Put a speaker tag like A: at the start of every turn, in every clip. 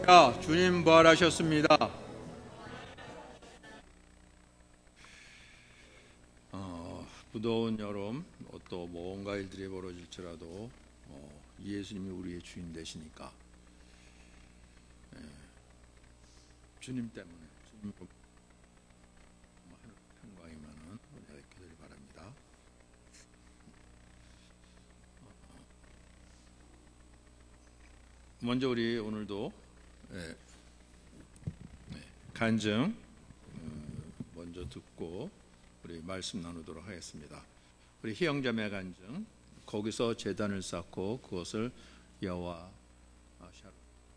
A: 자, 주님 부활하셨습니다. 무더운 여름 또 뭔가 일들이 벌어질지라도 예수님이 우리의 주인 되시니까 주님 때문에 주님으로 평강이면은 우리가 있기를 바랍니다. 먼저 우리 오늘도 간증 먼저 듣고 우리 말씀 나누도록 하겠습니다. 우리 희영자매 간증, 거기서 제단을 쌓고 그것을 여호와 샤롯.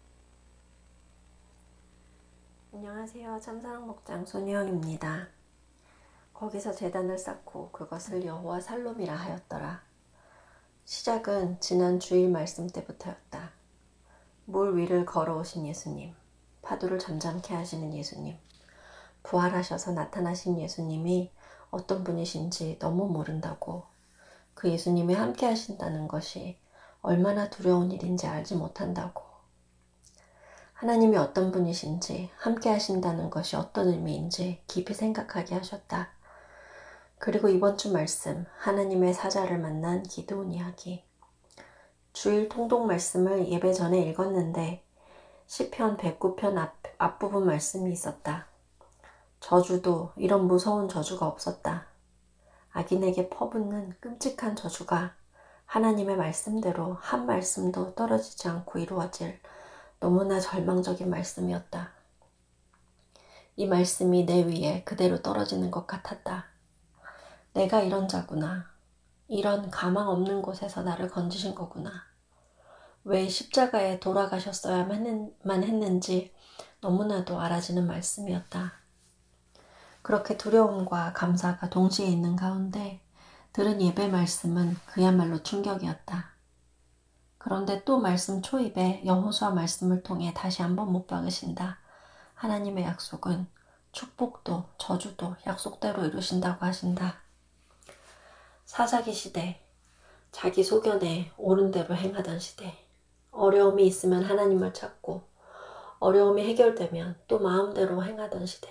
B: 안녕하세요. 참사랑 목장 손희영입니다. 거기서 제단을 쌓고 그것을 여호와 살롬이라 하였더라. 시작은 지난 주일 말씀 때부터였다. 물 위를 걸어오신 예수님, 파도를 잠잠케 하시는 예수님, 부활하셔서 나타나신 예수님이 어떤 분이신지 너무 모른다고, 그 예수님이 함께 하신다는 것이 얼마나 두려운 일인지 알지 못한다고, 하나님이 어떤 분이신지, 함께 하신다는 것이 어떤 의미인지 깊이 생각하게 하셨다. 그리고 이번 주 말씀, 하나님의 사자를 만난 기드온 이야기. 주일 통독 말씀을 예배 전에 읽었는데 시편 109편 앞부분 말씀이 있었다. 저주도 이런 무서운 저주가 없었다. 악인에게 퍼붓는 끔찍한 저주가 하나님의 말씀대로 한 말씀도 떨어지지 않고 이루어질 너무나 절망적인 말씀이었다. 이 말씀이 내 위에 그대로 떨어지는 것 같았다. 내가 이런 자구나. 이런 가망 없는 곳에서 나를 건지신 거구나. 왜 십자가에 돌아가셨어야만 했는지 너무나도 알아지는 말씀이었다. 그렇게 두려움과 감사가 동시에 있는 가운데 들은 예배 말씀은 그야말로 충격이었다. 그런데 또 말씀 초입에 여호수아 말씀을 통해 다시 한번 못 박으신다. 하나님의 약속은 축복도 저주도 약속대로 이루신다고 하신다. 사사기 시대, 자기 소견에 옳은 대로 행하던 시대, 어려움이 있으면 하나님을 찾고 어려움이 해결되면 또 마음대로 행하던 시대,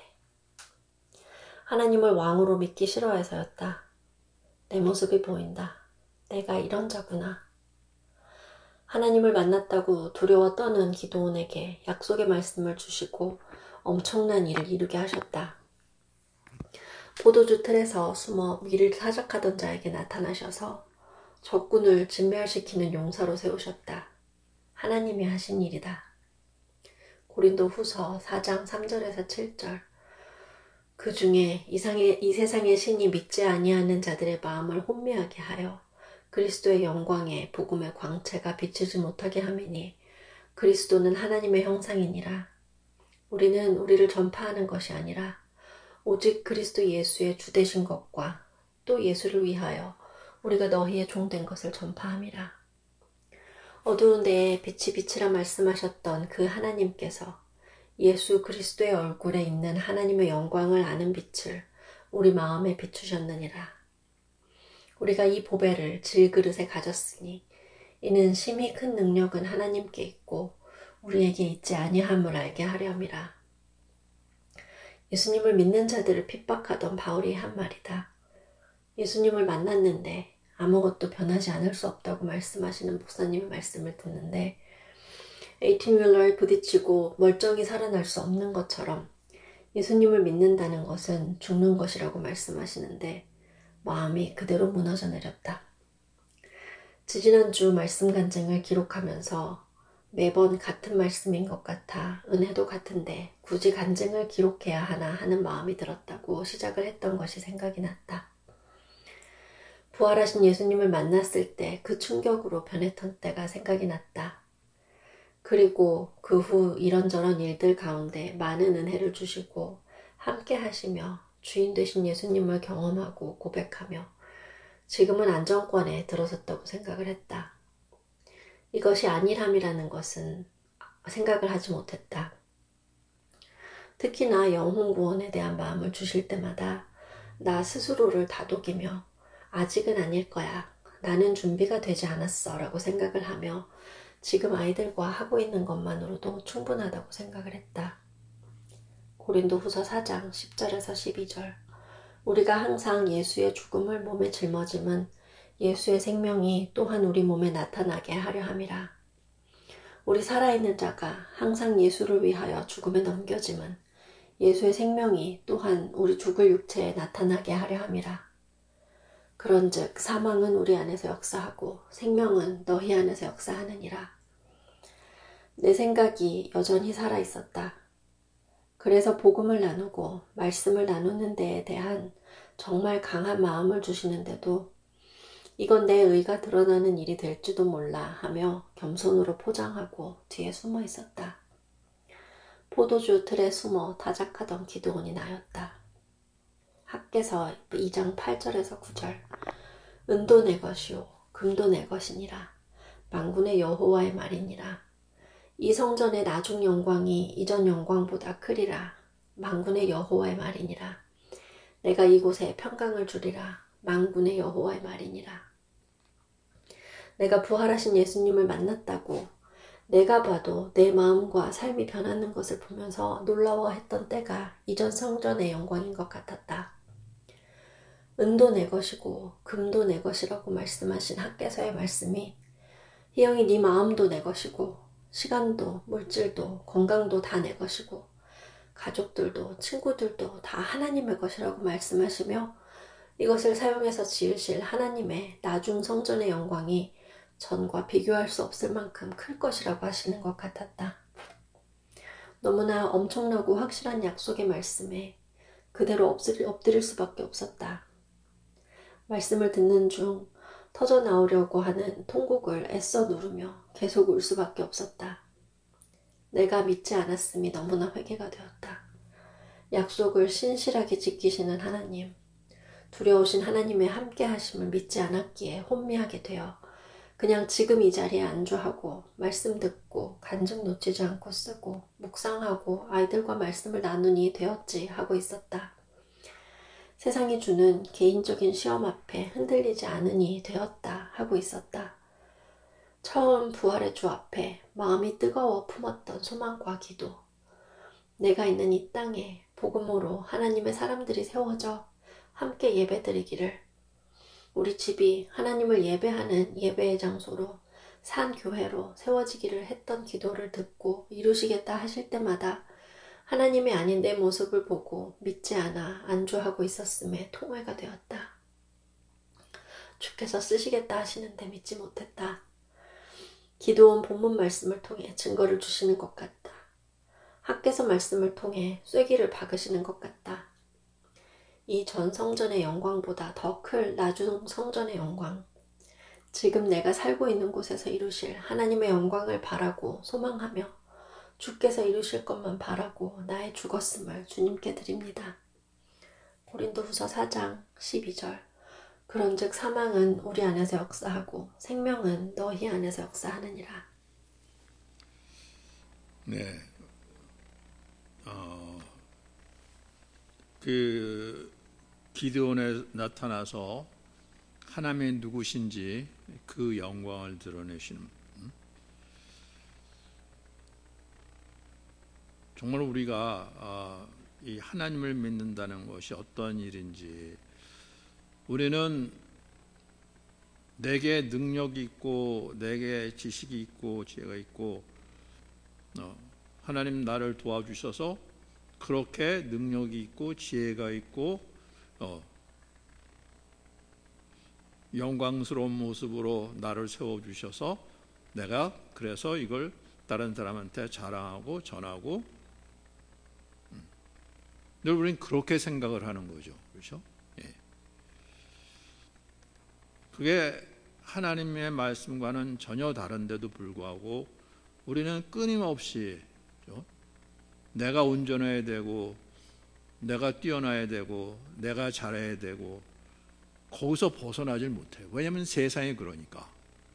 B: 하나님을 왕으로 믿기 싫어해서였다. 내 모습이 보인다. 내가 이런 자구나. 하나님을 만났다고 두려워 떠는 기드온에게 약속의 말씀을 주시고 엄청난 일을 이루게 하셨다. 포도주 틀에서 숨어 미를 사적하던 자에게 나타나셔서 적군을 진멸시키는 용사로 세우셨다. 하나님이 하신 일이다. 고린도 후서 4장 3절에서 7절. 그 중에 이 세상의 신이 믿지 아니하는 자들의 마음을 혼미하게 하여 그리스도의 영광에 복음의 광채가 비추지 못하게 하매니 그리스도는 하나님의 형상이니라. 우리는 우리를 전파하는 것이 아니라 오직 그리스도 예수의 주되신 것과 또 예수를 위하여 우리가 너희의 종된 것을 전파함이라. 어두운 데에 빛이 빛이라 말씀하셨던 그 하나님께서 예수 그리스도의 얼굴에 있는 하나님의 영광을 아는 빛을 우리 마음에 비추셨느니라. 우리가 이 보배를 질그릇에 가졌으니 이는 심히 큰 능력은 하나님께 있고 우리에게 있지 아니함을 알게 하렴이라. 예수님을 믿는 자들을 핍박하던 바울이 한 말이다. 예수님을 만났는데 아무것도 변하지 않을 수 없다고 말씀하시는 목사님의 말씀을 듣는데 에이틴 뮬러에 부딪히고 멀쩡히 살아날 수 없는 것처럼 예수님을 믿는다는 것은 죽는 것이라고 말씀하시는데 마음이 그대로 무너져 내렸다. 지지난주 말씀 간증을 기록하면서 매번 같은 말씀인 것 같아 은혜도 같은데 굳이 간증을 기록해야 하나 하는 마음이 들었다고 시작을 했던 것이 생각이 났다. 부활하신 예수님을 만났을 때 그 충격으로 변했던 때가 생각이 났다. 그리고 그 후 이런저런 일들 가운데 많은 은혜를 주시고 함께 하시며 주인 되신 예수님을 경험하고 고백하며 지금은 안정권에 들어섰다고 생각을 했다. 이것이 안일함이라는 것은 생각을 하지 못했다. 특히나 영혼 구원에 대한 마음을 주실 때마다 나 스스로를 다독이며 아직은 아닐 거야. 나는 준비가 되지 않았어 라고 생각을 하며 지금 아이들과 하고 있는 것만으로도 충분하다고 생각을 했다. 고린도후서 4장 10절에서 12절. 우리가 항상 예수의 죽음을 몸에 짊어짐은 예수의 생명이 또한 우리 몸에 나타나게 하려 함이라. 우리 살아있는 자가 항상 예수를 위하여 죽음에 넘겨짐은 예수의 생명이 또한 우리 죽을 육체에 나타나게 하려 함이라. 그런즉 사망은 우리 안에서 역사하고 생명은 너희 안에서 역사하느니라. 내 생각이 여전히 살아있었다. 그래서 복음을 나누고 말씀을 나누는 데에 대한 정말 강한 마음을 주시는데도 이건 내 의가 드러나는 일이 될지도 몰라 하며 겸손으로 포장하고 뒤에 숨어 있었다. 포도주 틀에 숨어 타작하던 기드온이 나였다. 학개서 2장 8절에서 9절. 은도 내 것이요 금도 내 것이니라. 만군의 여호와의 말이니라. 이 성전의 나중 영광이 이전 영광보다 크리라. 만군의 여호와의 말이니라. 내가 이곳에 평강을 주리라. 만군의 여호와의 말이니라. 내가 부활하신 예수님을 만났다고 내가 봐도 내 마음과 삶이 변하는 것을 보면서 놀라워했던 때가 이전 성전의 영광인 것 같았다. 은도 내 것이고 금도 내 것이라고 말씀하신 학개서의 말씀이 희영이 네 마음도 내 것이고 시간도 물질도 건강도 다 내 것이고 가족들도 친구들도 다 하나님의 것이라고 말씀하시며 이것을 사용해서 지으실 하나님의 나중 성전의 영광이 전과 비교할 수 없을 만큼 클 것이라고 하시는 것 같았다. 너무나 엄청나고 확실한 약속의 말씀에 그대로 엎드릴 수밖에 없었다. 말씀을 듣는 중 터져 나오려고 하는 통곡을 애써 누르며 계속 울 수밖에 없었다. 내가 믿지 않았음이 너무나 회개가 되었다. 약속을 신실하게 지키시는 하나님, 두려우신 하나님의 함께 하심을 믿지 않았기에 혼미하게 되어 그냥 지금 이 자리에 안주하고 말씀 듣고 간증 놓치지 않고 쓰고 묵상하고 아이들과 말씀을 나누니 되었지 하고 있었다. 세상이 주는 개인적인 시험 앞에 흔들리지 않으니 되었다 하고 있었다. 처음 부활의 주 앞에 마음이 뜨거워 품었던 소망과 기도. 내가 있는 이 땅에 복음으로 하나님의 사람들이 세워져 함께 예배드리기를, 우리 집이 하나님을 예배하는 예배의 장소로 산 교회로 세워지기를 했던 기도를 듣고 이루시겠다 하실 때마다 하나님이 아닌 내 모습을 보고 믿지 않아 안주하고 있었음에 통회가 되었다. 주께서 쓰시겠다 하시는데 믿지 못했다. 기도원 본문 말씀을 통해 증거를 주시는 것 같다. 학개서 말씀을 통해 쐐기를 박으시는 것 같다. 이 전 성전의 영광보다 더 클 나중 성전의 영광, 지금 내가 살고 있는 곳에서 이루실 하나님의 영광을 바라고 소망하며 주께서 이루실 것만 바라고 나의 죽었음을 주님께 드립니다. 고린도후서 4장 12절. 그런즉 사망은 우리 안에서 역사하고 생명은 너희 안에서 역사하느니라.
A: 네, 기드온에 나타나서 하나님이 누구신지 그 영광을 드러내시는, 정말 우리가 이 하나님을 믿는다는 것이 어떤 일인지, 우리는 내게 능력이 있고 내게 지식이 있고 지혜가 있고 하나님 나를 도와주셔서 그렇게 능력이 있고 지혜가 있고 영광스러운 모습으로 나를 세워주셔서 내가 그래서 이걸 다른 사람한테 자랑하고 전하고, 늘 우리는 그렇게 생각을 하는 거죠. 그렇죠? 예. 그게 하나님의 말씀과는 전혀 다른데도 불구하고 우리는 끊임없이 내가 온전해야 되고 내가 뛰어나야 되고 내가 잘해야 되고 거기서 벗어나질 못해요. 왜냐하면 세상이 그러니까.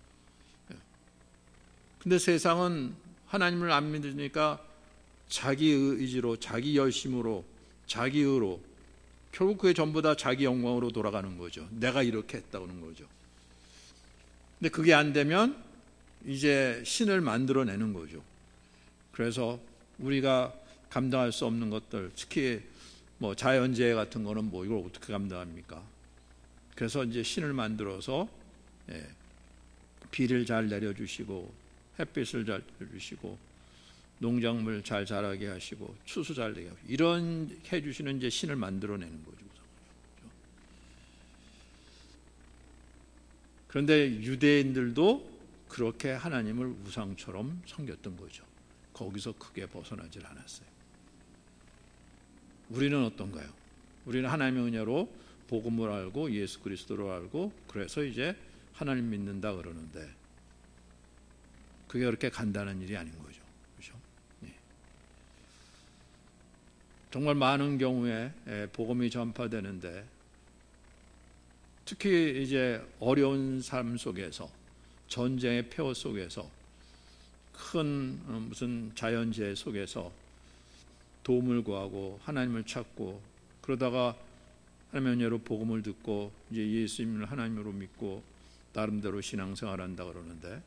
A: 근데 세상은 하나님을 안 믿으니까 자기 의지로, 자기 열심으로, 자기 의로, 결국 그게 전부 다 자기 영광으로 돌아가는 거죠. 내가 이렇게 했다는 거죠. 근데 그게 안 되면 이제 신을 만들어내는 거죠. 그래서 우리가 감당할 수 없는 것들, 특히 뭐 자연재해 같은 거는 뭐 이걸 어떻게 감당합니까? 그래서 이제 신을 만들어서 비를 잘 내려주시고 햇빛을 잘 내주시고 농작물 잘 자라게 하시고 추수 잘 되게 하시고 이런 해주시는 이제 신을 만들어내는 거죠. 그런데 유대인들도 그렇게 하나님을 우상처럼 섬겼던 거죠. 거기서 크게 벗어나질 않았어요. 우리는 어떤가요? 우리는 하나님의 은혜로 복음을 알고 예수 그리스도를 알고 그래서 이제 하나님 믿는다 그러는데 그게 그렇게 간단한 일이 아닌 거죠. 그렇죠? 예. 정말 많은 경우에 복음이 전파되는데 특히 이제 어려운 삶 속에서 전쟁의 폐허 속에서 큰 무슨 자연재해 속에서 도움을 구하고 하나님을 찾고 그러다가 하나님의 은혜로 복음을 듣고 이제 예수님을 하나님으로 믿고 나름대로 신앙생활한다 그러는데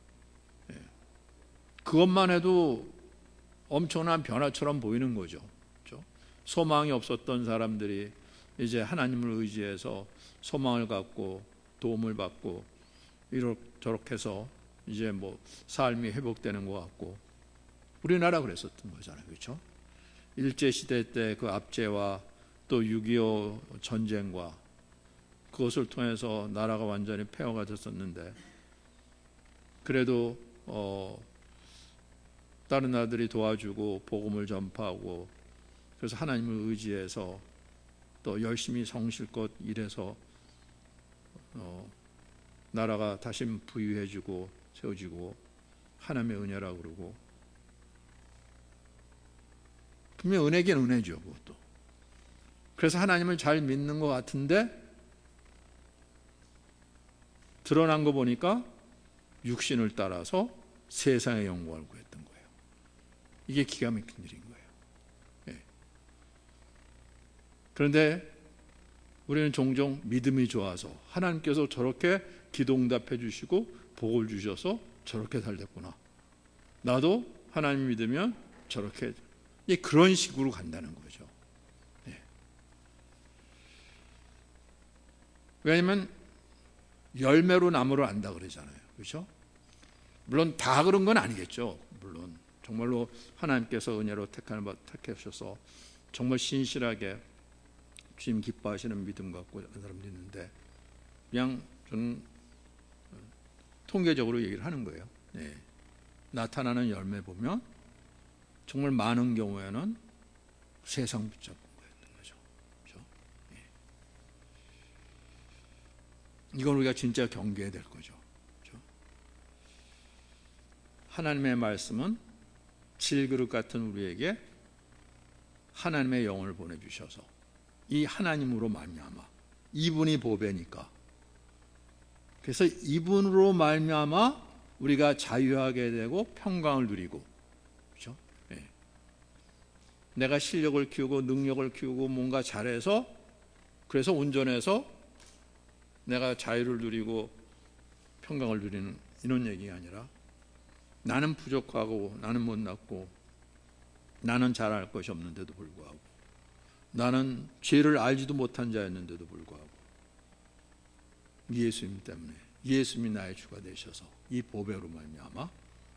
A: 그것만 해도 엄청난 변화처럼 보이는 거죠. 그렇죠? 소망이 없었던 사람들이 이제 하나님을 의지해서 소망을 갖고 도움을 받고 이렇게 해서 이제 뭐 삶이 회복되는 것 같고 우리나라 그랬었던 거잖아요. 그렇죠? 일제시대 때 그 압제와 또 6.25 전쟁과 그것을 통해서 나라가 완전히 폐허가 됐었는데 그래도 다른 나라들이 도와주고 복음을 전파하고 그래서 하나님을 의지해서 또 열심히 성실껏 일해서 나라가 다시 부유해지고 세워지고 하나님의 은혜라고 그러고 분명히 은혜긴 은혜죠. 그것도. 그래서 하나님을 잘 믿는 것 같은데 드러난 거 보니까 육신을 따라서 세상의 영광을 구했던 거예요. 이게 기가 막힌 일인 거예요. 네. 그런데 우리는 종종 믿음이 좋아서 하나님께서 저렇게 기도응답해 주시고 복을 주셔서 저렇게 살됐구나. 나도 하나님 믿으면 저렇게 그런 식으로 간다는 거죠. 네. 왜냐하면 열매로 나무를 안다 그러잖아요. 그렇죠? 물론 다 그런 건 아니겠죠. 물론 정말로 하나님께서 은혜로 택하셔서 정말 신실하게 주님 기뻐하시는 믿음 갖고 하는 사람도 있는데 그냥 저는 통계적으로 얘기를 하는 거예요. 네. 나타나는 열매 보면 정말 많은 경우에는 세상 붙잡은 거였던 거죠. 그렇죠? 네. 이건 우리가 진짜 경계해야 될 거죠. 그렇죠? 하나님의 말씀은 질그릇 같은 우리에게 하나님의 영을 보내주셔서 이 하나님으로 말미암아 이분이 보배니까 그래서 이분으로 말미암아 우리가 자유하게 되고 평강을 누리고 그렇죠? 네. 내가 실력을 키우고 능력을 키우고 뭔가 잘해서 그래서 온전해서 내가 자유를 누리고 평강을 누리는 이런 얘기가 아니라 나는 부족하고 나는 못났고 나는 잘할 것이 없는데도 불구하고 나는 죄를 알지도 못한 자였는데도 불구하고 예수님 때문에 예수님이 나의 주가 되셔서 이 보배로 말미암아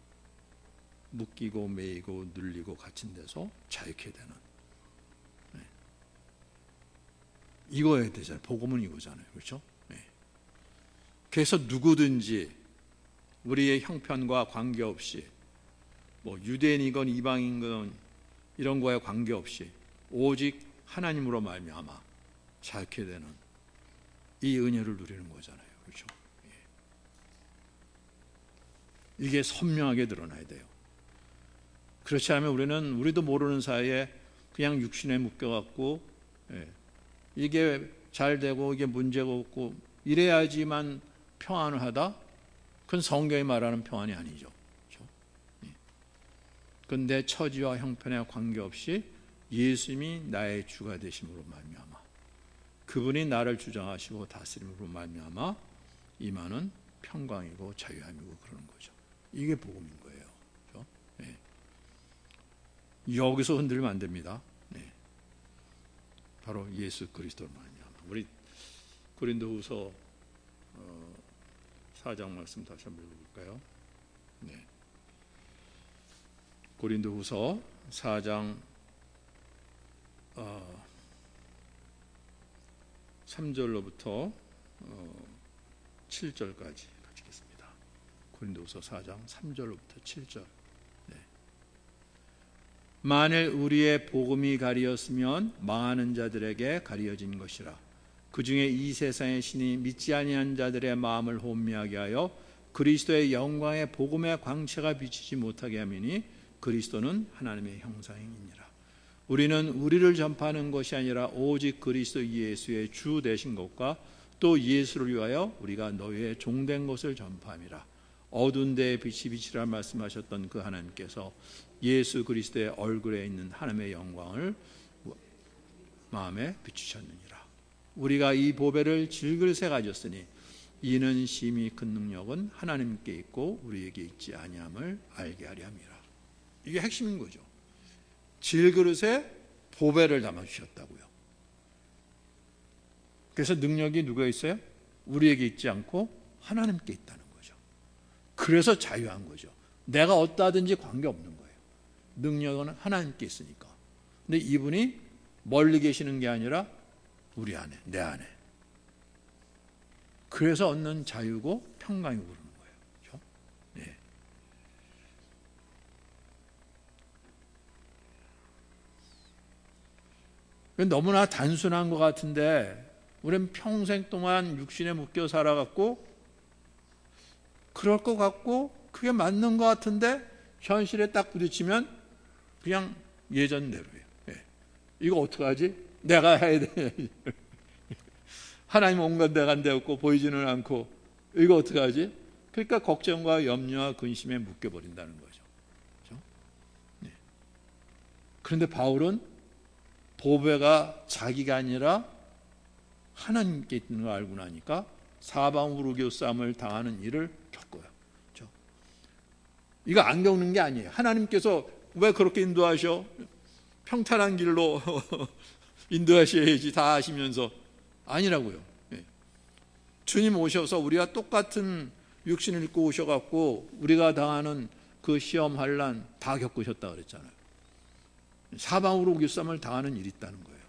A: 묶이고 매이고 눌리고 갇힌 데서 자유케 되는 네. 이거에 되잖아요. 복음은 이거잖아요. 그렇죠? 네. 그래서 누구든지 우리의 형편과 관계없이 뭐 유대인이건 이방인건 이런 거에 관계없이 오직 하나님으로 말미암아 자유케 되는 이 은혜를 누리는 거잖아요. 그렇죠? 예. 이게 선명하게 드러나야 돼요. 그렇지 않으면 우리도 모르는 사이에 그냥 육신에 묶여갖고 이게 잘 되고 이게 문제가 없고 이래야지만 평안을 하다? 그건 성경이 말하는 평안이 아니죠. 그렇죠? 그건 내 처지와 형편에 관계없이 예수님이 나의 주가 되심으로 말미암아 그분이 나를 주장하시고 다스림으로 말미암아 임하는 평강이고 자유함이고 그러는 거죠. 이게 복음인 거예요. 그렇죠? 네. 여기서 흔들리면 안 됩니다. 네. 바로 예수 그리스도로 말미암아. 우리 고린도후서 4장 말씀 다시 한번 읽어볼까요? 네. 고린도후서 4장 3절로부터 7절까지 같이 읽겠습니다. 고린도후서 4장 3절로부터 7절. 네. 만일 우리의 복음이 가리었으면 망하는 자들에게 가리어진 것이라. 그 중에 이 세상의 신이 믿지 아니한 자들의 마음을 혼미하게 하여 그리스도의 영광의 복음의 광채가 비치지 못하게 함이니 그리스도는 하나님의 형상이니라. 우리는 우리를 전파하는 것이 아니라 오직 그리스도 예수의 주 되신 것과 또 예수를 위하여 우리가 너희의 종된 것을 전파함이라. 어두운 데에 빛이 비치라 말씀하셨던 그 하나님께서 예수 그리스도의 얼굴에 있는 하나님의 영광을 마음에 비추셨느니라. 우리가 이 보배를 질그릇에 가졌으니 이는 심히 큰 능력은 하나님께 있고 우리에게 있지 아니함을 알게 하려 함이라. 이게 핵심인 거죠. 질그릇에 보배를 담아주셨다고요. 그래서 능력이 누가 있어요? 우리에게 있지 않고 하나님께 있다는 거죠. 그래서 자유한 거죠. 내가 어떠하든지 관계없는 거예요. 능력은 하나님께 있으니까. 근데 이분이 멀리 계시는 게 아니라 우리 안에, 내 안에. 그래서 얻는 자유고 평강이고 그러는 거예요. 그렇죠? 네. 너무나 단순한 것 같은데 우리는 평생 동안 육신에 묶여 살아갔고 그럴 것 같고 그게 맞는 것 같은데 현실에 딱 부딪히면 그냥 예전대로예요. 네. 이거 어떡하지? 내가 해야 돼. 하나님 온갖 데가 안 되었고 보이지는 않고 이거 어떡하지? 그러니까 걱정과 염려와 근심에 묶여버린다는 거죠. 그렇죠? 네. 그런데 바울은 보배가 자기가 아니라 하나님께 있는 걸 알고 나니까 사방으로 교싸움을 당하는 일을 겪어요. 그렇죠? 이거 안 겪는 게 아니에요. 하나님께서 왜 그렇게 인도하셔? 평탄한 길로 인도하셔야지 다 아시면서 아니라고요. 네. 주님 오셔서 우리가 똑같은 육신을 입고 오셔갖고 우리가 당하는 그 시험 환난 다 겪으셨다 그랬잖아요. 사방으로 교싸움을 당하는 일이 있다는 거예요.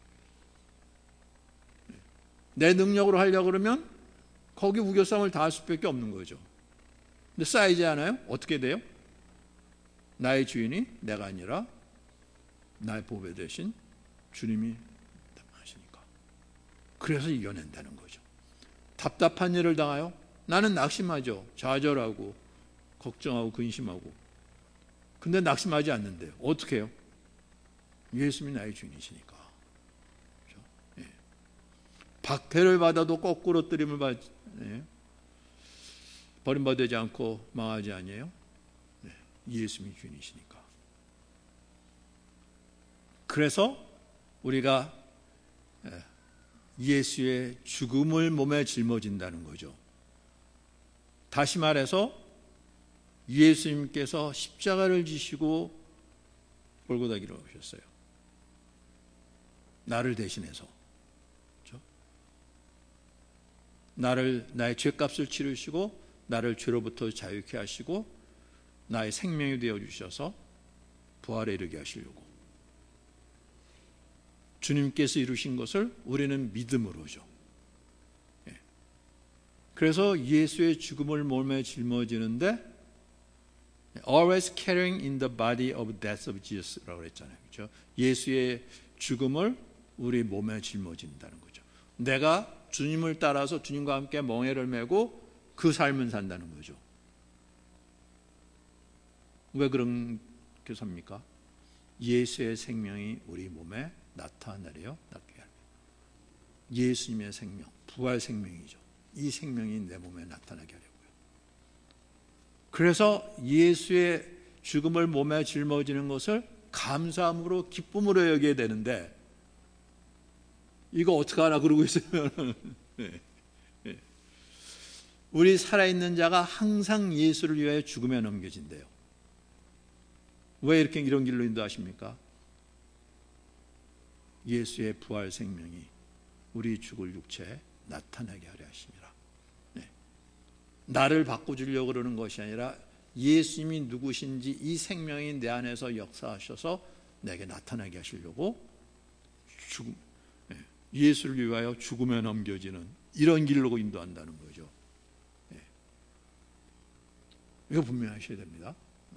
A: 내 능력으로 하려고 그러면 거기 우겨싸움을 당할 수밖에 없는 거죠. 근데 쌓이지 않아요? 어떻게 돼요? 나의 주인이 내가 아니라 나의 보배 대신 주님이 하시니까. 그래서 이겨낸다는 거죠. 답답한 일을 당하여 나는 낙심하죠. 좌절하고 걱정하고 근심하고. 근데 낙심하지 않는데요. 어떻게 해요? 예수님이 나의 주인이시니까. 그렇죠? 예. 박해를 받아도 거꾸로 뜨림을 받지. 예. 버림받지 않고 망하지 아니에요. 네. 예수님이 주인이시니까. 그래서 우리가 예수의 죽음을 몸에 짊어진다는 거죠. 다시 말해서 예수님께서 십자가를 지시고 골고다 길로 오셨어요. 나를 대신해서. 그렇죠? 나의 죄값을 치르시고 나를 죄로부터 자유케 하시고 나의 생명이 되어 주셔서 부활에 이르게 하시려고. 주님께서 이루신 것을 우리는 믿음으로죠. 예. 그래서 예수의 죽음을 몸에 짊어지는데 always carrying in the body of death of Jesus라고 그랬잖아요. 그렇죠? 예수의 죽음을 우리 몸에 짊어진다는 거죠. 내가 주님을 따라서 주님과 함께 멍에를 메고 그 삶을 산다는 거죠. 왜 그렇게 삽니까? 예수의 생명이 우리 몸에 나타나려 낫게 합니다. 예수님의 생명, 부활 생명이죠. 이 생명이 내 몸에 나타나게 하려고요. 그래서 예수의 죽음을 몸에 짊어지는 것을 감사함으로 기쁨으로 여겨야 되는데 이거 어떡하나 그러고 있으면 네. 네. 우리 살아있는 자가 항상 예수를 위하여 죽음에 넘겨진대요. 왜 이렇게 이런 길로 인도하십니까? 예수의 부활 생명이 우리 죽을 육체에 나타나게 하려 하심이라. 네. 나를 바꿔주려고 그러는 것이 아니라 예수님이 누구신지 이 생명이 내 안에서 역사하셔서 내게 나타나게 하시려고 예수를 위하여 죽음에 넘겨지는 이런 길로 인도한다는 거죠. 네. 이거 분명하셔야 됩니다.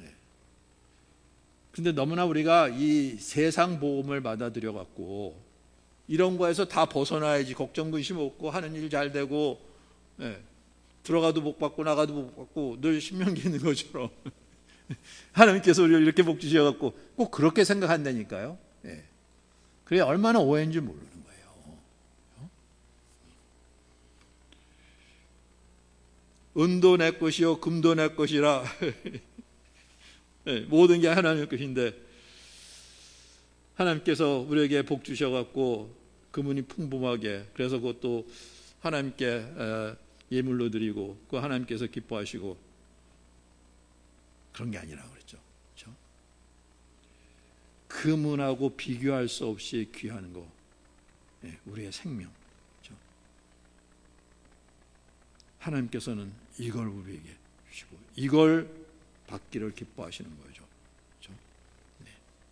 A: 근데 너무나 우리가 이 세상 보험을 받아들여 갖고 이런 거에서 다 벗어나야지 걱정 근심 없고 하는 일 잘 되고, 들어가도 복 받고 나가도 복 받고 늘 신명기 있는 것처럼 하나님께서 우리를 이렇게 복 주셔 갖고 꼭 그렇게 생각한다니까요. 그게 얼마나 오해인지 모르는 거예요. 은도 내 것이요 금도 내 것이라. 모든 게 하나님의 것인데 하나님께서 우리에게 복 주셔갖고 그분이 풍부하게, 그래서 그것도 하나님께 예물로 드리고 그 하나님께서 기뻐하시고 그런 게 아니라고 그랬죠. 그렇죠? 금은하고 비교할 수 없이 귀한 거, 우리의 생명. 그렇죠? 하나님께서는 이걸 우리에게 주시고 이걸 받기를 기뻐하시는 거죠. 그렇죠? 네.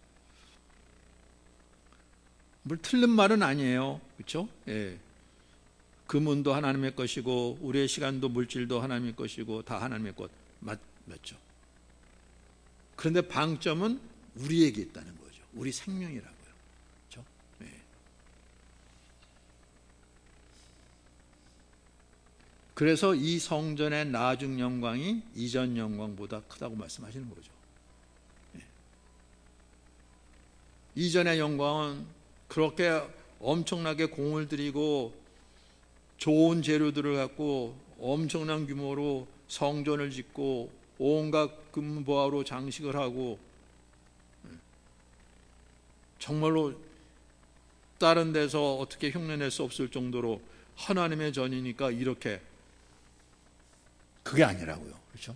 A: 뭘 틀린 말은 아니에요. 그렇죠? 금은도 하나님의 것이고 우리의 시간도 물질도 하나님의 것이고 다 하나님의 것 맞죠? 그런데 방점은 우리에게 있다는 거죠. 우리 생명이라고요. 그렇죠? 그래서 이 성전의 나중 영광이 이전 영광보다 크다고 말씀하시는 거죠. 이전의 영광은 그렇게 엄청나게 공을 들이고 좋은 재료들을 갖고 엄청난 규모로 성전을 짓고 온갖 금보화로 장식을 하고 정말로 다른 데서 어떻게 흉내낼 수 없을 정도로 하나님의 전이니까 이렇게, 그게 아니라고요. 그렇죠?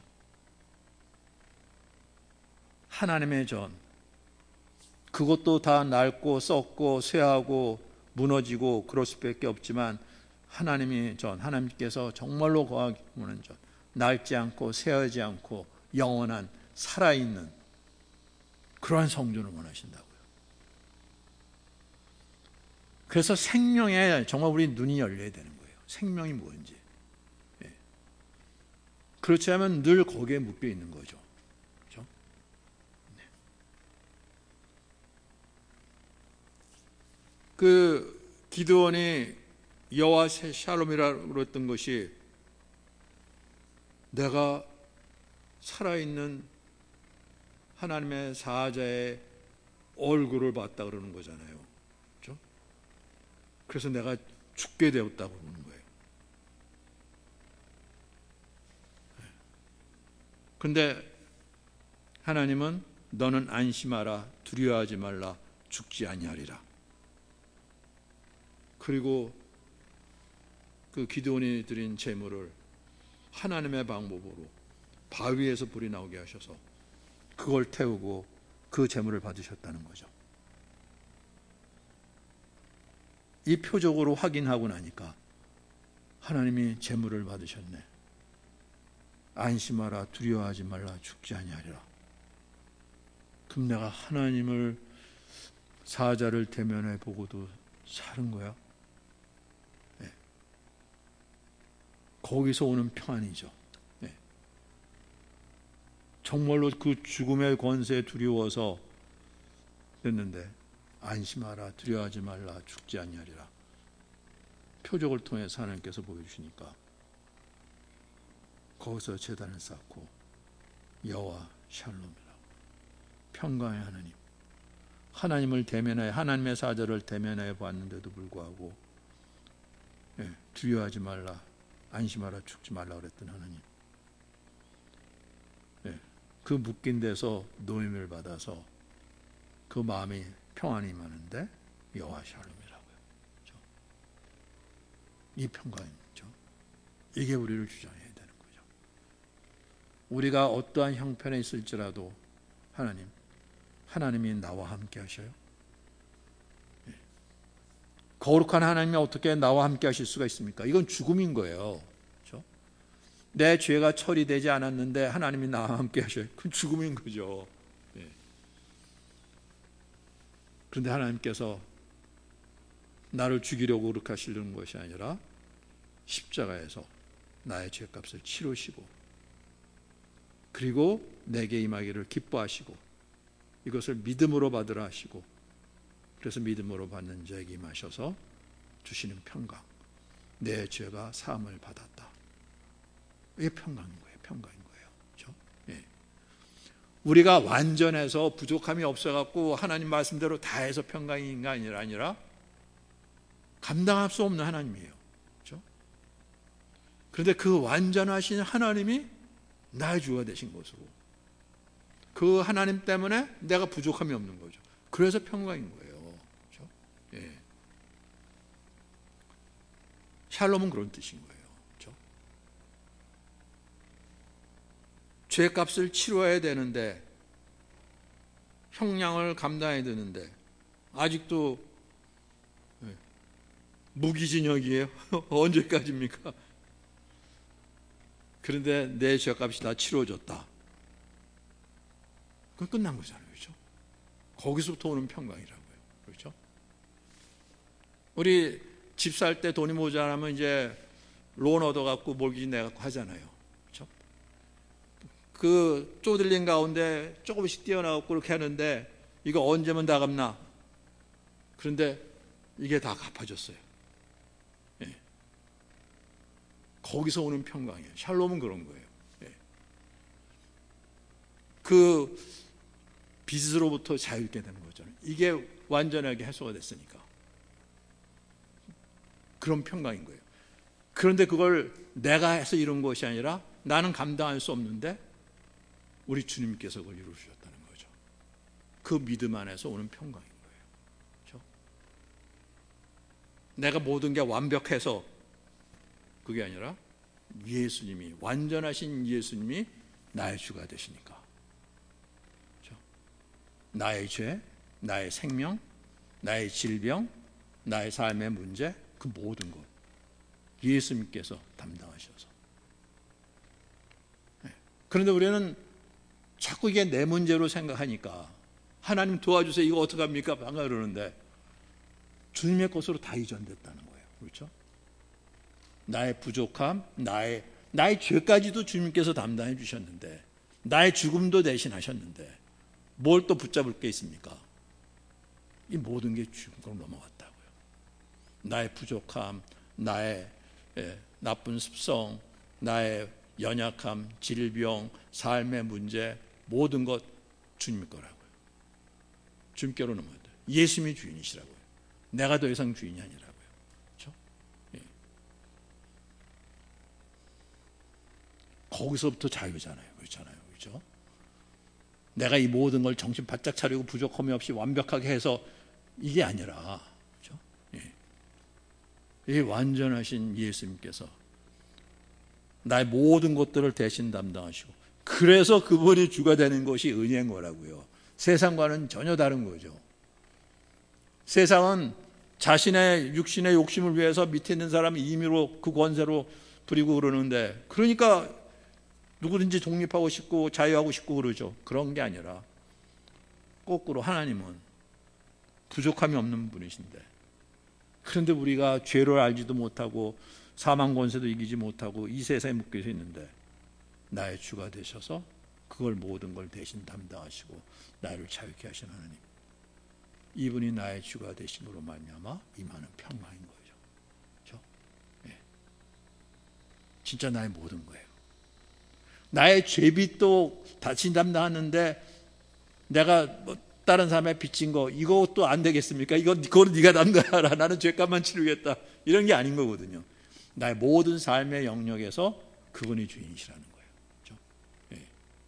A: 하나님의 전, 그것도 다 낡고 썩고 쇠하고 무너지고 그럴 수밖에 없지만 하나님의 전, 하나님께서 정말로 거하는 전, 낡지 않고 쇠하지 않고 영원한 살아있는 그러한 성전을 원하신다고요. 그래서 생명에 정말 우리 눈이 열려야 되는 거예요. 생명이 뭔지. 그렇지 않으면 늘 거기에 묶여 있는 거죠. 그렇죠? 네. 그 기드온이 여호와 샬롬이라고 그랬던 것이 내가 살아있는 하나님의 사자의 얼굴을 봤다 그러는 거잖아요. 그렇죠? 그래서 내가 죽게 되었다고 그러는 거예요. 그런데 하나님은 너는 안심하라, 두려워하지 말라, 죽지 아니하리라. 그리고 그 기드온이 드린 제물을 하나님의 방법으로 바위에서 불이 나오게 하셔서 그걸 태우고 그 제물을 받으셨다는 거죠. 이 표적으로 확인하고 나니까 하나님이 제물을 받으셨네. 안심하라, 두려워하지 말라, 죽지 아니하리라. 그럼 내가 하나님을, 사자를 대면해 보고도 사는 거야? 네. 거기서 오는 평안이죠. 네. 정말로 그 죽음의 권세에 두려워서 됐는데 안심하라, 두려워하지 말라, 죽지 아니하리라. 표적을 통해서 하나님께서 보여주시니까 거기서 제단을 쌓고 여호와 샬롬이라고, 평강의 하나님, 하나님을 대면하여, 하나님의 사자를 대면하여 봤는데도 불구하고 두려워하지 말라, 안심하라, 죽지 말라 그랬던 하나님, 그 묶인 데서 노임을 받아서 그 마음이 평안이 임하는데 여호와 샬롬이라고요. 그렇죠? 이 평강이죠. 이게 우리를 주장해야 되는 우리가 어떠한 형편에 있을지라도 하나님이 나와 함께 하셔요. 거룩한 하나님이 어떻게 나와 함께 하실 수가 있습니까? 이건 죽음인 거예요. 그렇죠? 내 죄가 처리되지 않았는데 하나님이 나와 함께 하셔요. 그건 죽음인 거죠. 그런데 하나님께서 나를 죽이려고 그렇게 하시려는 것이 아니라 십자가에서 나의 죄값을 치르시고 그리고 내게 임하기를 기뻐하시고 이것을 믿음으로 받으라 하시고 그래서 믿음으로 받는 자에게 임하셔서 주시는 평강, 내 죄가 사함을 받았다. 이게 평강인 거예요. 평강인 거예요. 그렇죠? 예. 우리가 완전해서 부족함이 없어갖고 하나님 말씀대로 다 해서 평강인 게 아니라 감당할 수 없는 하나님이에요. 그렇죠? 그런데 그 완전하신 하나님이 나의 주가 되신 것으로 그 하나님 때문에 내가 부족함이 없는 거죠. 그래서 평강인 거예요. 그렇죠? 예. 샬롬은 그런 뜻인 거예요. 그렇죠? 죄값을 치러야 되는데 형량을 감당해야 되는데 아직도 무기징역이에요. 언제까지입니까? 그런데 내 죄값이 다 치러졌다. 그건 끝난 거잖아요. 그렇죠? 거기서부터 오는 평강이라고요. 그렇죠? 우리 집 살 때 돈이 모자라면 이제 론 얻어갖고 몰기지 내갖고 하잖아요. 그렇죠? 그 쪼들린 가운데 조금씩 띄어나갖고 그렇게 하는데 이거 언제면 다 갚나? 그런데 이게 다 갚아졌어요. 예. 거기서 오는 평강이에요. 샬롬은 그런 거예요. 예. 그 빚으로부터 자유롭게 되는 거잖아요. 이게 완전하게 해소가 됐으니까. 그런 평강인 거예요. 그런데 그걸 내가 해서 이룬 것이 아니라 나는 감당할 수 없는데 우리 주님께서 그걸 이루셨다는 거죠. 그 믿음 안에서 오는 평강인 거예요. 그렇죠? 내가 모든 게 완벽해서 그게 아니라 예수님이 완전하신 예수님이 나의 주가 되시니까. 그렇죠? 나의 죄, 나의 생명, 나의 질병, 나의 삶의 문제 그 모든 것 예수님께서 담당하셔서. 그런데 우리는 자꾸 이게 내 문제로 생각하니까 하나님 도와주세요. 이거 어떡합니까? 방금 그러는데 주님의 것으로 다 이전됐다는 거예요. 그렇죠? 나의 부족함, 나의 죄까지도 주님께서 담당해 주셨는데 나의 죽음도 대신하셨는데 뭘 또 붙잡을 게 있습니까? 이 모든 게 죽음으로 넘어갔다고요. 나의 부족함, 나의 나쁜 습성, 나의 연약함, 질병, 삶의 문제 모든 것 주님 거라고요. 주님께로 넘어갔다. 예수님이 주인이시라고요. 내가 더 이상 주인이 아니라고요. 그렇죠? 예. 거기서부터 자유잖아요. 그렇잖아요. 그렇죠? 내가 이 모든 걸 정신 바짝 차리고 부족함이 없이 완벽하게 해서 이게 아니라 그렇죠? 예. 이 완전하신 예수님께서 나의 모든 것들을 대신 담당하시고 그래서 그분이 주가 되는 것이 은혜인 거라고요. 세상과는 전혀 다른 거죠. 세상은 자신의 육신의 욕심을 위해서 밑에 있는 사람이 임의로 그 권세로 부리고 그러는데 그러니까 누구든지 독립하고 싶고 자유하고 싶고 그러죠. 그런 게 아니라 거꾸로 하나님은 부족함이 없는 분이신데 그런데 우리가 죄를 알지도 못하고 사망 권세도 이기지 못하고 이 세상에 묶여서 있는데 나의 주가 되셔서 그걸 모든 걸 대신 담당하시고 나를 자유케 하신 하나님, 이분이 나의 주가 되심으로 말미암아 임하는 평강인 거죠. 그렇죠? 네. 진짜 나의 모든 거예요. 나의 죄빚도 다시 담당하는데 내가 다른 사람의 빚진 거 이것도 안 되겠습니까? 그거는 네가 담당하라. 나는 죄값만 치르겠다. 이런 게 아닌 거거든요. 나의 모든 삶의 영역에서 그분이 주인이시라는 거예요. 그렇죠? 네.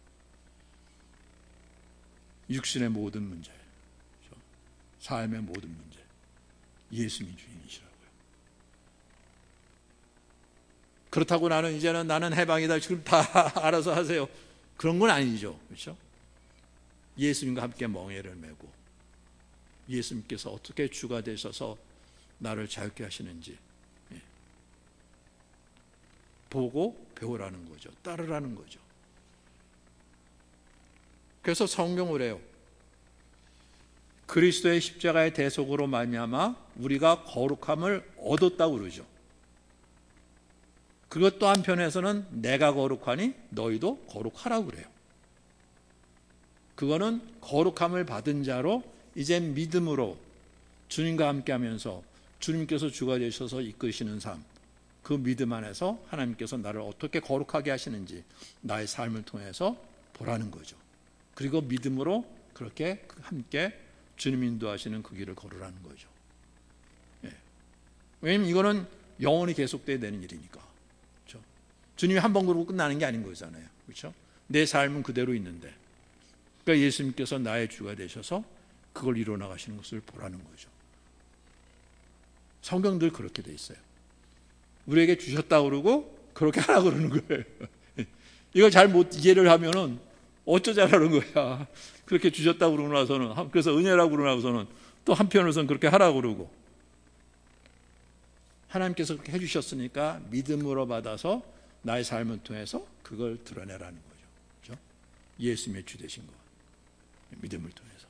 A: 육신의 모든 문제, 그렇죠? 삶의 모든 문제, 예수님이 주인이시라고요. 그렇다고 나는 이제는 나는 해방이다. 지금 다 알아서 하세요. 그런 건 아니죠. 그렇죠? 예수님과 함께 멍에를 메고 예수님께서 어떻게 주가 되셔서 나를 자유케 하시는지 보고 배우라는 거죠. 따르라는 거죠. 그래서 성경을 해요. 그리스도의 십자가의 대속으로 말미암아 우리가 거룩함을 얻었다고 그러죠. 그것 또 한편에서는 내가 거룩하니 너희도 거룩하라고 그래요. 그거는 거룩함을 받은 자로 이제 믿음으로 주님과 함께하면서 주님께서 주가 되셔서 이끄시는 삶, 그 믿음 안에서 하나님께서 나를 어떻게 거룩하게 하시는지 나의 삶을 통해서 보라는 거죠. 그리고 믿음으로 그렇게 함께 주님 인도하시는 그 길을 걸으라는 거죠. 왜냐하면 이거는 영원히 계속돼야 되는 일이니까. 그렇죠? 주님이 한 번 그러고 끝나는 게 아닌 거잖아요. 그렇죠? 내 삶은 그대로 있는데, 그러니까 예수님께서 나의 주가 되셔서 그걸 이뤄나가시는 것을 보라는 거죠. 성경들 그렇게 돼 있어요. 우리에게 주셨다고 그러고 그렇게 하라고 그러는 거예요. 이걸 잘못 이해를 하면은 어쩌자라는 거야. 그렇게 주셨다고 그러고 나서는, 그래서 은혜라고 그러고 나서는 또 한편으로서는 그렇게 하라고 그러고, 하나님께서 그렇게 해주셨으니까 믿음으로 받아서 나의 삶을 통해서 그걸 드러내라는 거죠. 그렇죠? 예수님의 주 되신 것, 믿음을 통해서.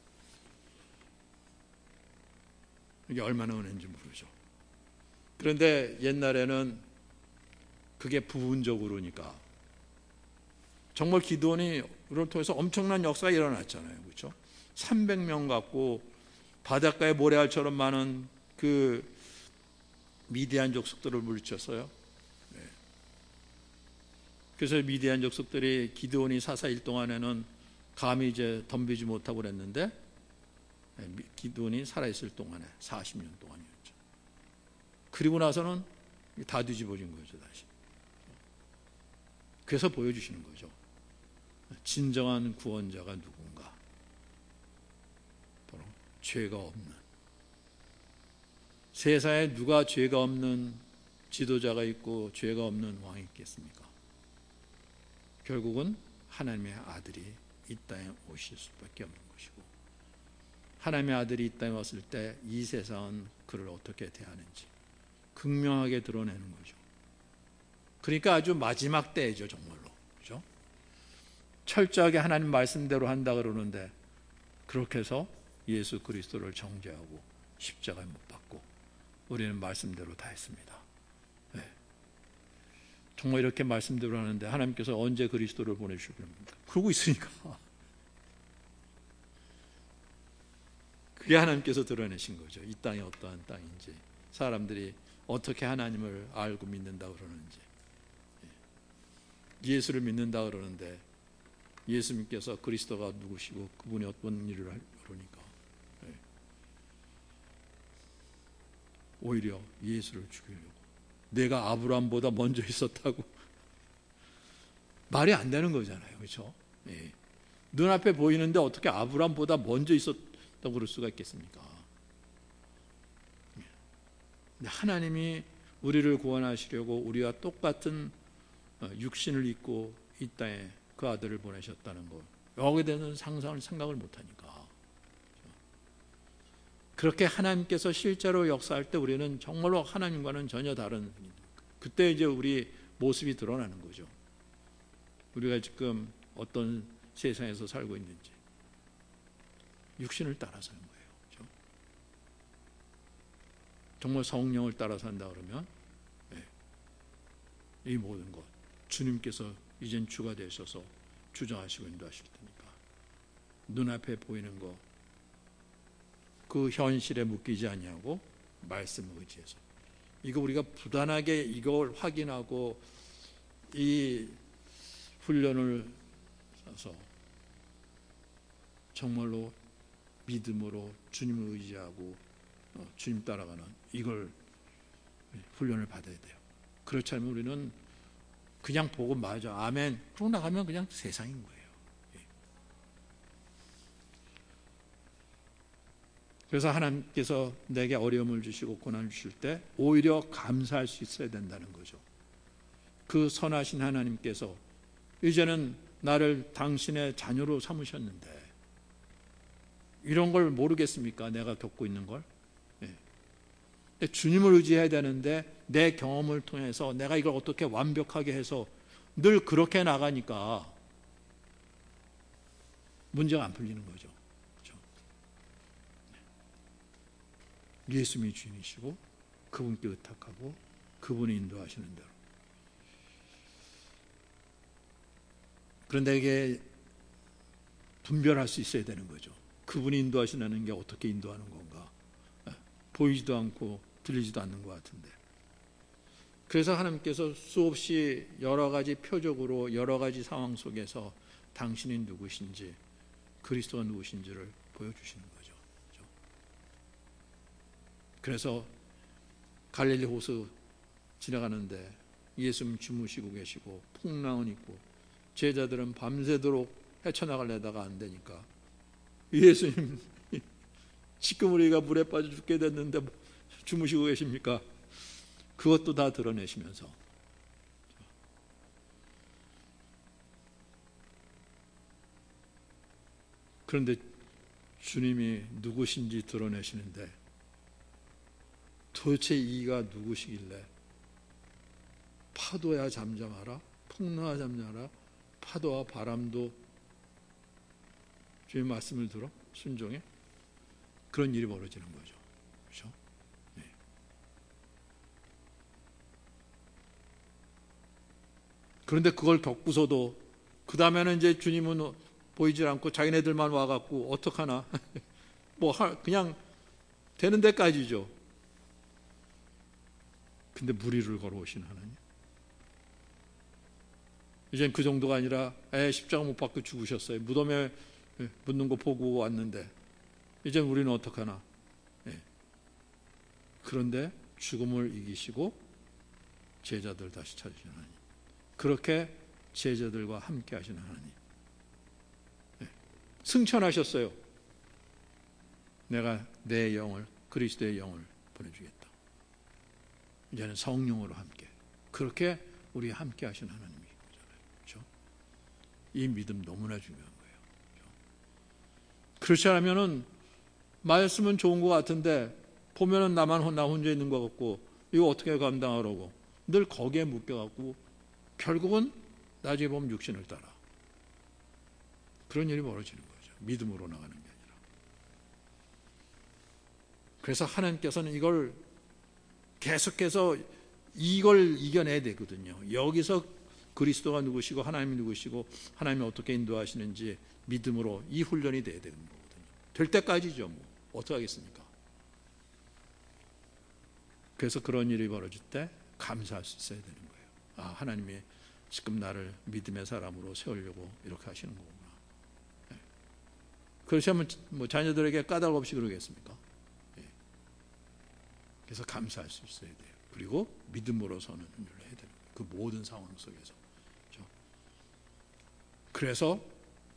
A: 이게 얼마나 은혜인지 모르죠. 그런데 옛날에는 그게 부분적으로니까 정말 기드온이 그걸 통해서 엄청난 역사가 일어났잖아요. 그렇죠? 300명 갖고 바닷가에 모래알처럼 많은 그 미디안 족속들을 물리쳤어요. 네. 그래서 미디안 족속들이 기드온이 사사일 동안에는 감히 이제 덤비지 못하고 그랬는데, 기드온이 살아있을 동안에 40년 동안이었죠. 그리고 나서는 다 뒤집어진 거죠, 다시. 그래서 보여주시는 거죠. 진정한 구원자가 누군가? 바로 죄가 없는, 세상에 누가 죄가 없는 지도자가 있고 죄가 없는 왕이 있겠습니까? 결국은 하나님의 아들이 이 땅에 오실 수밖에 없는 것이고, 하나님의 아들이 이 땅에 왔을 때 이 세상은 그를 어떻게 대하는지 극명하게 드러내는 거죠. 그러니까 아주 마지막 때죠, 정말로. 그렇죠? 철저하게 하나님 말씀대로 한다 그러는데, 그렇게 해서 예수 그리스도를 정죄하고 십자가에 못 박고 우리는 말씀대로 다 했습니다. 네. 정말 이렇게 말씀대로 하는데 하나님께서 언제 그리스도를 보내주실 겁니까? 그러고 있으니까. 그게 하나님께서 드러내신 거죠. 이 땅이 어떠한 땅인지, 사람들이 어떻게 하나님을 알고 믿는다 그러는지. 예수를 믿는다 그러는데 예수님께서 그리스도가 누구시고 그분이 어떤 일을 그러니까 오히려 예수를 죽이려고, 내가 아브라함보다 먼저 있었다고. 말이 안 되는 거잖아요. 그렇죠? 예. 눈앞에 보이는데 어떻게 아브라함보다 먼저 있었다고 그럴 수가 있겠습니까? 근데 하나님이 우리를 구원하시려고 우리와 똑같은 육신을 입고 이 땅에 그 아들을 보내셨다는 것, 여기에 대해서는 생각을 못하니까. 그렇게 하나님께서 실제로 역사할 때 우리는 정말로 하나님과는 전혀 다른, 그때 이제 우리 모습이 드러나는 거죠. 우리가 지금 어떤 세상에서 살고 있는지, 육신을 따라 사는 거예요. 그렇죠? 정말 성령을 따라 산다 그러면 이 모든 것 주님께서 이젠 주가 되셔서 주장하시고 인도하실 테니까 눈앞에 보이는 거, 그 현실에 묶이지 아니하고 말씀을 의지해서, 이거 우리가 부단하게 이걸 확인하고 이 훈련을 해서 정말로 믿음으로 주님을 의지하고 주님 따라가는 이걸 훈련을 받아야 돼요. 그렇지 않으면 우리는 그냥 보고 맞아 아멘 그러고 나가면 그냥 세상인 거예요. 그래서 하나님께서 내게 어려움을 주시고 고난을 주실 때 오히려 감사할 수 있어야 된다는 거죠. 그 선하신 하나님께서 이제는 나를 당신의 자녀로 삼으셨는데 이런 걸 모르겠습니까? 내가 겪고 있는 걸. 예. 주님을 의지해야 되는데 내 경험을 통해서 내가 이걸 어떻게 완벽하게 해서 늘 그렇게 나가니까 문제가 안 풀리는 거죠. 그렇죠? 예수님이 주인이시고 그분께 의탁하고 그분이 인도하시는 대로. 그런데 이게 분별할 수 있어야 되는 거죠. 그분이 인도하시는 게 어떻게 인도하는 건가. 보이지도 않고 들리지도 않는 것 같은데. 그래서 하나님께서 수없이 여러 가지 표적으로 여러 가지 상황 속에서 당신이 누구신지 그리스도가 누구신지를 보여주시는 거죠. 그래서 갈릴리 호수 지나가는데 예수님 주무시고 계시고 풍랑은 있고 제자들은 밤새도록 헤쳐나가려다가 안 되니까 예수님 지금 우리가 물에 빠져 죽게 됐는데 주무시고 계십니까? 그것도 다 드러내시면서 그런데 주님이 누구신지 드러내시는데 도대체 이가 누구시길래 파도야 잠잠하라 풍랑아 잠잠하라 파도와 바람도 주님 말씀을 들어 순종해 그런 일이 벌어지는 거죠. 그렇죠? 네. 그런데 그걸 겪고서도 그 다음에는 이제 주님은 보이질 않고 자기네들만 와갖고 어떡하나 그냥 되는 데까지죠. 근데 무리를 걸어오신 하나님. 이젠 그 정도가 아니라 십자가 못 박고 죽으셨어요. 무덤에 묻는 거 보고 왔는데 이제 우리는 어떡하나. 그런데 죽음을 이기시고 제자들 다시 찾으신 하나님. 그렇게 제자들과 함께 하시는 하나님. 승천하셨어요. 내가 내 영을 그리스도의 영을 보내주겠다. 이제는 성령으로 함께. 그렇게 우리 함께 하신 하나님이 거잖아요. 그렇죠? 이 믿음 너무나 중요한 거예요. 그렇죠? 그렇지 않으면은 말씀은 좋은 것 같은데 보면은 나 혼자 있는 것 같고 이거 어떻게 감당하라고 늘 거기에 묶여갖고 결국은 나중에 보면 육신을 따라 그런 일이 벌어지는 거죠. 믿음으로 나가는 게 아니라. 그래서 하나님께서는 이걸 계속해서 이걸 이겨내야 되거든요. 여기서 그리스도가 누구시고 하나님이 누구시고 하나님이 어떻게 인도하시는지 믿음으로 이 훈련이 돼야 되는 거거든요. 될 때까지죠. 어떻게 하겠습니까? 그래서 그런 일이 벌어질 때 감사할 수 있어야 되는 거예요. 하나님이 지금 나를 믿음의 사람으로 세우려고 이렇게 하시는 거구나. 그렇지 않으면 자녀들에게 까닭 없이 그러겠습니까? 그래서 감사할 수 있어야 돼요. 그리고 믿음으로 서는 일을 해야 되는 거예요. 그 모든 상황 속에서. 그렇죠? 그래서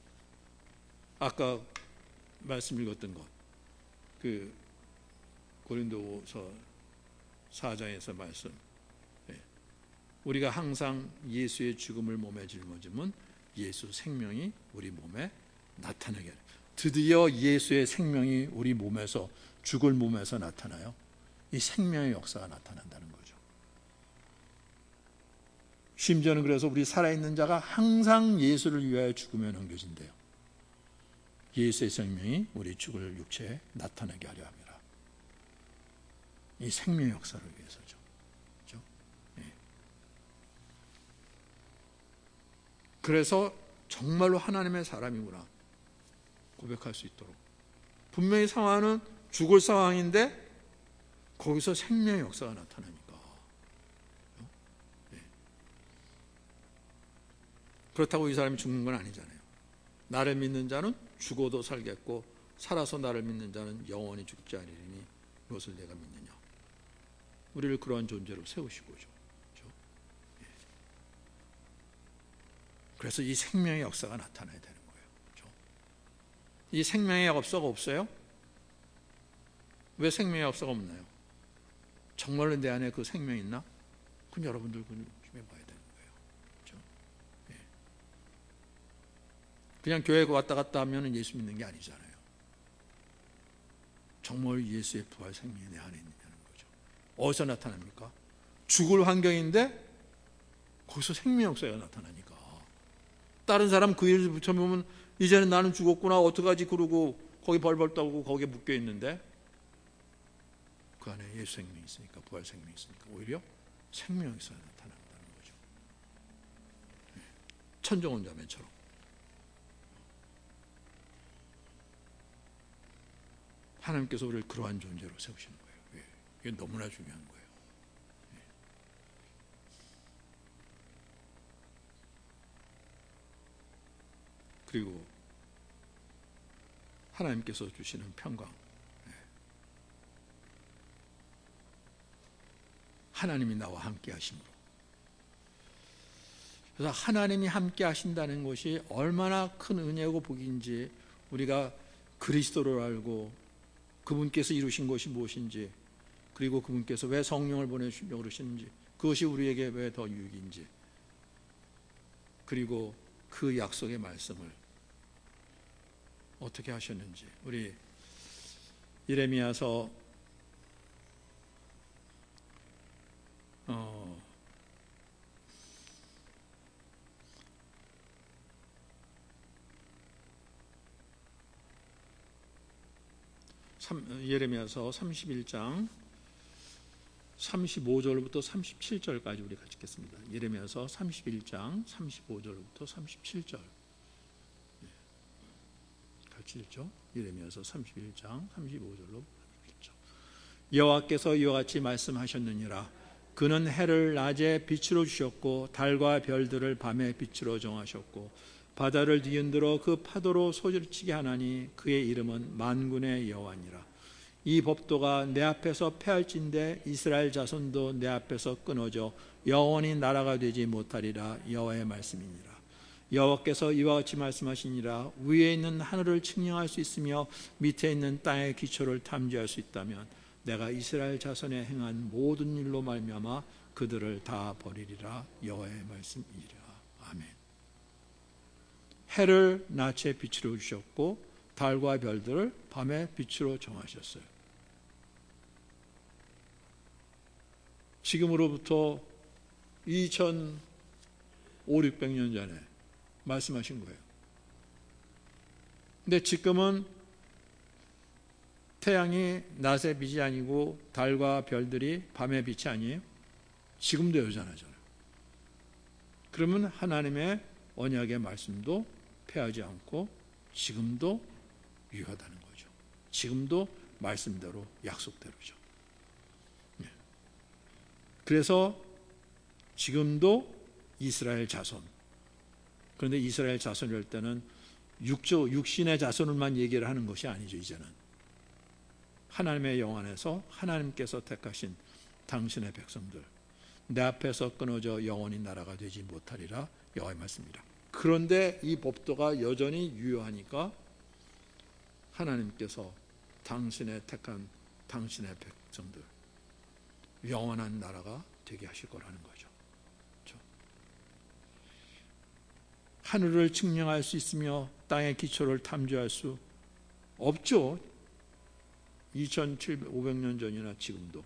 A: 아까 말씀 읽었던 것, 그 고린도서 4장에서 말씀, 우리가 항상 예수의 죽음을 몸에 짊어지면 예수 생명이 우리 몸에 나타나게 해요. 드디어 예수의 생명이 우리 몸에서 죽을 몸에서 나타나요. 이 생명의 역사가 나타난다는 거죠. 심지어는 그래서 우리 살아있는 자가 항상 예수를 위하여 죽으며 넘겨진대요. 예수의 생명이 우리 죽을 육체에 나타나게 하려 합니다. 이 생명의 역사를 위해서죠. 그렇죠? 그래서 정말로 하나님의 사람이구나 고백할 수 있도록. 분명히 상황은 죽을 상황인데 거기서 생명의 역사가 나타나니까. 그렇다고 이 사람이 죽는 건 아니잖아요. 나를 믿는 자는 죽어도 살겠고 살아서 나를 믿는 자는 영원히 죽지 않으리니 무엇을 내가 믿느냐. 우리를 그러한 존재로 세우시고죠. 그렇죠? 그래서 이 생명의 역사가 나타나야 되는 거예요. 그렇죠? 이 생명의 역사가 없어요? 왜 생명의 역사가 없나요? 정말로 내 안에 그 생명이 있나? 그건 여러분들 좀 해봐야 되는 거예요. 그렇죠? 그냥 교회 왔다 갔다 하면 예수 믿는 게 아니잖아요. 정말 예수의 부활 생명이 내 안에 있느냐는 거죠. 어디서 나타납니까? 죽을 환경인데 거기서 생명 역사가 나타나니까. 다른 사람 그 일을 붙여보면 이제는 나는 죽었구나 어떡하지 그러고 거기 벌벌 떨고 거기에 묶여 있는데 그 안에 예수 생명이 있으니까, 부활 생명이 있으니까 오히려 생명 역사가 나타난다는 거죠. 천정원 자매처럼. 하나님께서 우리를 그러한 존재로 세우시는 거예요. 이게 너무나 중요한 거예요. 그리고 하나님께서 주시는 평강. 하나님이 나와 함께 하심으로. 그래서 하나님이 함께 하신다는 것이 얼마나 큰 은혜고 복인지 우리가 그리스도를 알고 그분께서 이루신 것이 무엇인지, 그리고 그분께서 왜 성령을 보내주시려고 그러시는지, 그것이 우리에게 왜 더 유익인지, 그리고 그 약속의 말씀을 어떻게 하셨는지. 우리 예레미야서 31장 35절부터 37절까지 우리 같이 읽겠습니다. 예레미야서 31장 35절부터 37절. 같이 읽죠. 예레미야서 31장 35절로 37절. 여호와께서 이와 같이 말씀하셨느니라. 그는 해를 낮에 빛으로 주셨고 달과 별들을 밤에 빛으로 정하셨고 바다를 뒤흔들어 그 파도로 소리치게 하나니 그의 이름은 만군의 여호와니라. 이 법도가 내 앞에서 패할진대 이스라엘 자손도 내 앞에서 끊어져 영원히 나라가 되지 못하리라. 여호와의 말씀이니라. 여호와께서 이와 같이 말씀하시니라. 위에 있는 하늘을 측량할 수 있으며 밑에 있는 땅의 기초를 탐지할 수 있다면 내가 이스라엘 자손에 행한 모든 일로 말미암아 그들을 다 버리리라. 여호와의 말씀이니라. 아멘. 해를 낮에 빛으로 주셨고 달과 별들을 밤에 빛으로 정하셨어요. 지금으로부터 2500~600년 전에 말씀하신 거예요. 근데 지금은 태양이 낮의 빛이 아니고 달과 별들이 밤의 빛이 아니에요? 지금도 여전하잖아요. 그러면 하나님의 언약의 말씀도 패하지 않고 지금도 유효하다는 거죠. 지금도 말씀대로 약속대로죠. 그래서 지금도 이스라엘 자손, 그런데 이스라엘 자손이랄 때는 육신의 자손을만 얘기를 하는 것이 아니죠. 이제는 하나님의 영 안에서 하나님께서 택하신 당신의 백성들, 내 앞에서 끊어져 영원히 나라가 되지 못하리라. 여호와의 말씀이라. 그런데 이 법도가 여전히 유효하니까 하나님께서 당신의 택한 당신의 백성들 영원한 나라가 되게 하실 거라는 거죠. 그렇죠? 하늘을 측량할 수 있으며 땅의 기초를 탐지할 수 없죠. 2700~500년 전이나 지금도.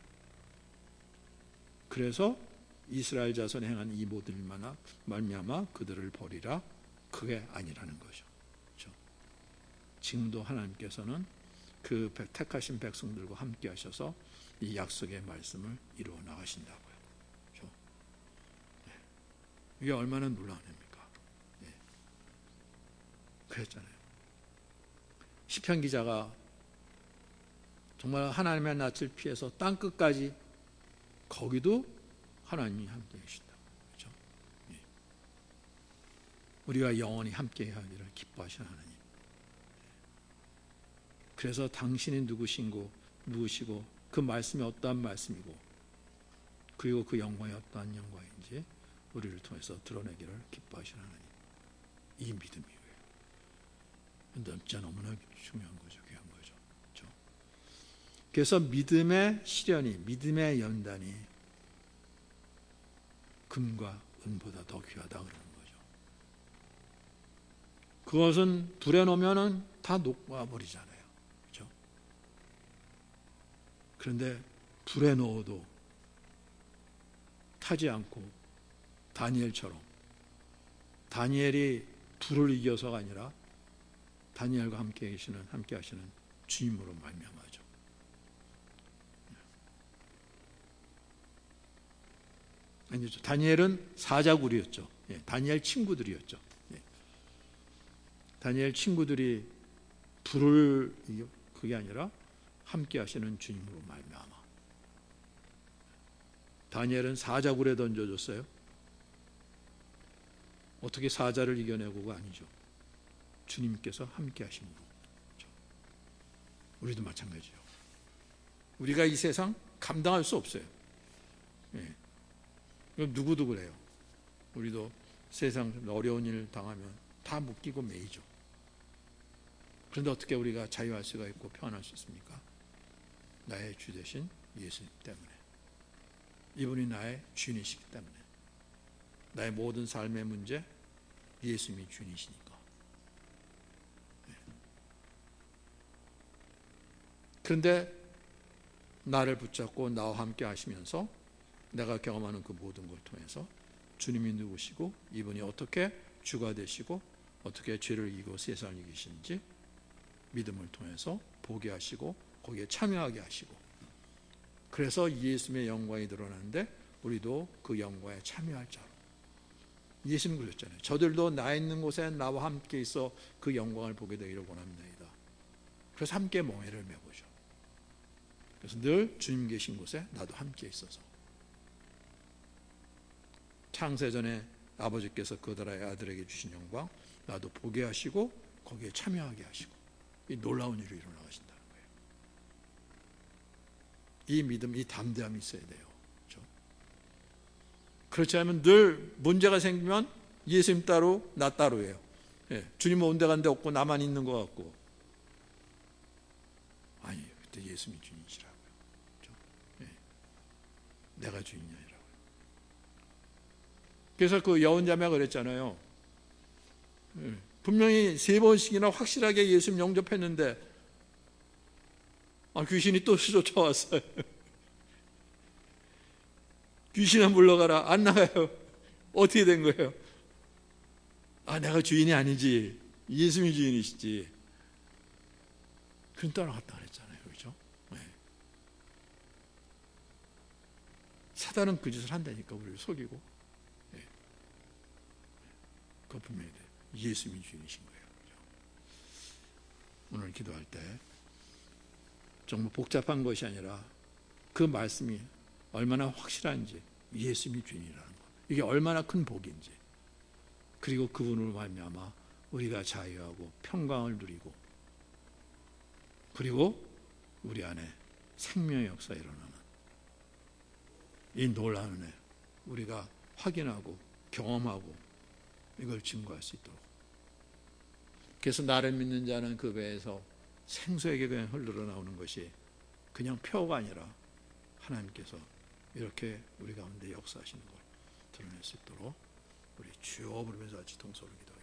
A: 그래서 이스라엘 자손이 행한 이 모든 일마나 말미암아 그들을 버리라. 그게 아니라는 거죠. 그렇죠? 지금도 하나님께서는 그 택하신 백성들과 함께 하셔서 이 약속의 말씀을 이루어 나가신다고요. 그렇죠? 네. 이게 얼마나 놀라운 일입니까? 네. 그랬잖아요. 시편 기자가 정말 하나님의 낯을 피해서 땅끝까지 거기도 하나님이 함께 계신다. 그렇죠? 네. 우리가 영원히 함께 하기를 기뻐하시는 하나님. 그래서 당신이 누구시고 그 말씀이 어떠한 말씀이고 그리고 그 영광이 어떠한 영광인지 우리를 통해서 드러내기를 기뻐하시는 하나님. 이 믿음이에요. 진짜 너무나 중요한 거죠. 귀한 거죠. 그렇죠? 그래서 믿음의 시련이, 믿음의 연단이 금과 은보다 더 귀하다 그러는 거죠. 그것은 불에 놓으면은 다 녹아버리잖아요. 그렇죠? 그런데 불에 넣어도 타지 않고 다니엘처럼, 다니엘이 불을 이겨서가 아니라 다니엘과 함께 하시는 주님으로 말미암아죠. 아니죠. 다니엘은 사자굴이었죠. 다니엘 친구들이었죠. 다니엘 친구들이 불을 그게 아니라 함께 하시는 주님으로 말미암아. 다니엘은 사자굴에 던져졌어요. 어떻게 사자를 이겨내고가 아니죠. 주님께서 함께 하심으로. 우리도 마찬가지죠. 우리가 이 세상 감당할 수 없어요. 누구도 그래요. 우리도 세상 어려운 일 당하면 다 묶이고 매이죠. 그런데 어떻게 우리가 자유할 수가 있고 평안할 수 있습니까? 나의 주 되신 예수님 때문에. 이분이 나의 주인이시기 때문에. 나의 모든 삶의 문제 예수님이 주인이시니까. 그런데 나를 붙잡고 나와 함께 하시면서 내가 경험하는 그 모든 걸 통해서 주님이 누구시고 이분이 어떻게 주가 되시고 어떻게 죄를 이기고 세상을 이기시는지 믿음을 통해서 보게 하시고 거기에 참여하게 하시고, 그래서 예수님의 영광이 드러나는데 우리도 그 영광에 참여할 자로. 예수님 그러셨잖아요. 저들도 나 있는 곳에 나와 함께 있어 그 영광을 보게 되기를 원합니다. 그래서 함께 멍에를 메보죠. 그래서 늘 주님 계신 곳에 나도 함께 있어서 창세전에 아버지께서 그들의 아들에게 주신 영광 나도 보게 하시고 거기에 참여하게 하시고, 이 놀라운 일이 일어나신다는 거예요. 이 믿음, 이 담대함이 있어야 돼요. 그렇죠? 그렇지 않으면 늘 문제가 생기면 예수님 따로 나 따로예요. 주님 온데 간데 없고 나만 있는 것 같고. 아니, 그때 예수님이 주인이시라고요. 그렇죠? 내가 주인이 아니라고요. 그래서 그 여혼자매가 그랬잖아요. 분명히 3번씩이나 확실하게 예수님 영접했는데 귀신이 또 쫓아왔어요. 귀신아 물러가라. 안 나가요. 어떻게 된 거예요? 내가 주인이 아니지. 예수님이 주인이시지. 그럼 떠나갔다 그랬잖아요. 그렇죠? 사단은 그 짓을 한다니까, 우리를 속이고. 그거 분명히 돼요. 예수님이 주인이신 거예요. 오늘 기도할 때 정말 복잡한 것이 아니라 그 말씀이 얼마나 확실한지, 예수님이 주인이라는 것, 이게 얼마나 큰 복인지, 그리고 그분으로 말미암아 우리가 자유하고 평강을 누리고, 그리고 우리 안에 생명의 역사가 일어나는 이 놀라운 은혜 우리가 확인하고 경험하고 이걸 증거할 수 있도록. 그래서 나를 믿는 자는 그 배에서 생수에게 그냥 흘러 나오는 것이 그냥 표가 아니라 하나님께서 이렇게 우리 가운데 역사하시는 걸 드러낼 수 있도록 우리 주여 부르면서 같이 동서로 기도하겠습니다.